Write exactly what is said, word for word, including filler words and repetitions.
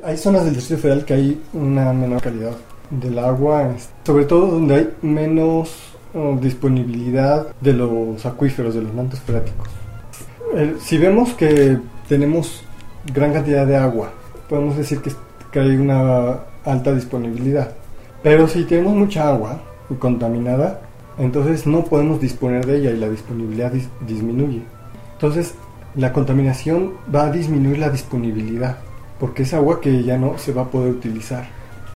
Hay zonas del Distrito Federal que hay una menor calidad del agua, sobre todo donde hay menos uh, disponibilidad de los acuíferos, de los mantos freáticos. Eh, si vemos que tenemos gran cantidad de agua, podemos decir que, que hay una alta disponibilidad. Pero si tenemos mucha agua contaminada, entonces no podemos disponer de ella y la disponibilidad dis- disminuye. Entonces la contaminación va a disminuir la disponibilidad, porque es agua que ya no se va a poder utilizar.